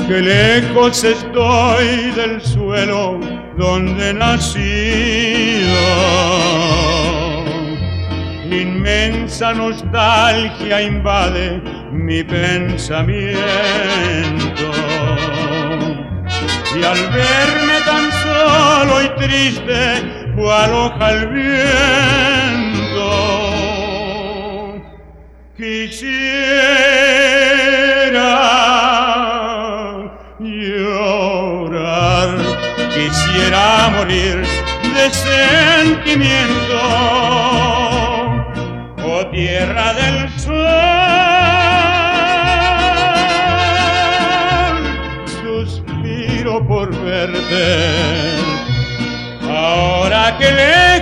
que lejos estoy del suelo donde he nacido. Inmensa nostalgia invade mi pensamiento, y al verme tan solo y triste, cual hoja al viento, quisiera llorar, quisiera morir de sentimiento. Oh tierra del sol, suspiro por verte, ahora que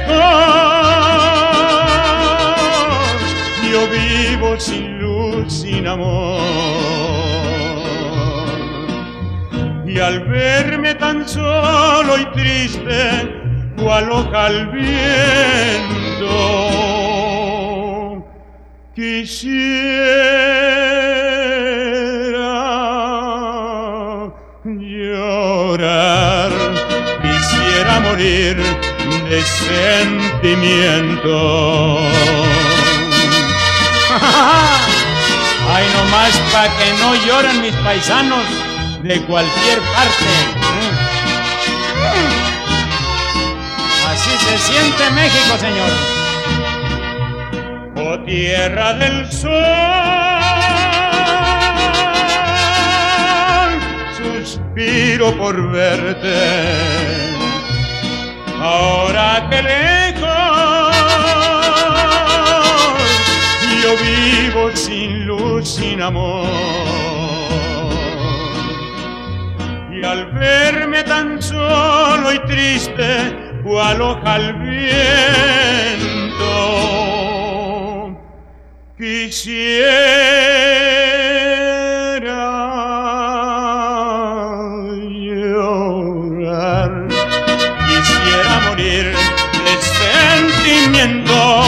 lejos yo vivo sin luz, sin amor. Y al verme tan solo y triste, cual hoja al viento, quisiera llorar, quisiera morir de sentimiento. Ay, nomás pa' que no lloren mis paisanos de cualquier parte. Así se siente México, señor. Oh tierra del sol, suspiro por verte, ahora que lejos yo vivo sin luz, sin amor. Y al verme tan solo y triste, cual hoja al viento, quisiera llorar, quisiera morir de sentimiento.